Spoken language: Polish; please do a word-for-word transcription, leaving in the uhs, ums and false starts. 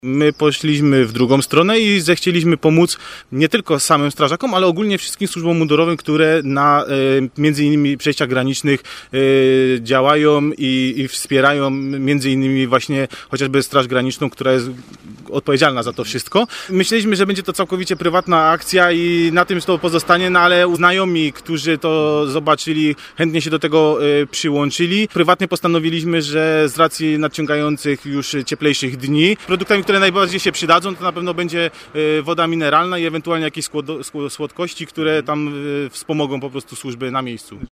My poszliśmy w drugą stronę i zechcieliśmy pomóc nie tylko samym strażakom, ale ogólnie wszystkim służbom mundurowym, które na między innymi przejściach granicznych działają i, i wspierają między innymi właśnie chociażby Straż Graniczną, która jest odpowiedzialna za to wszystko. Myśleliśmy, że będzie to całkowicie prywatna akcja i na tym to pozostanie, no ale znajomi, którzy to zobaczyli, chętnie się do tego przyłączyli. Prywatnie postanowiliśmy, że z racji nadciągających już cieplejszych dni, produktami, które najbardziej się przydadzą, to na pewno będzie woda mineralna i ewentualnie jakieś słodkości, które tam wspomogą po prostu służby na miejscu.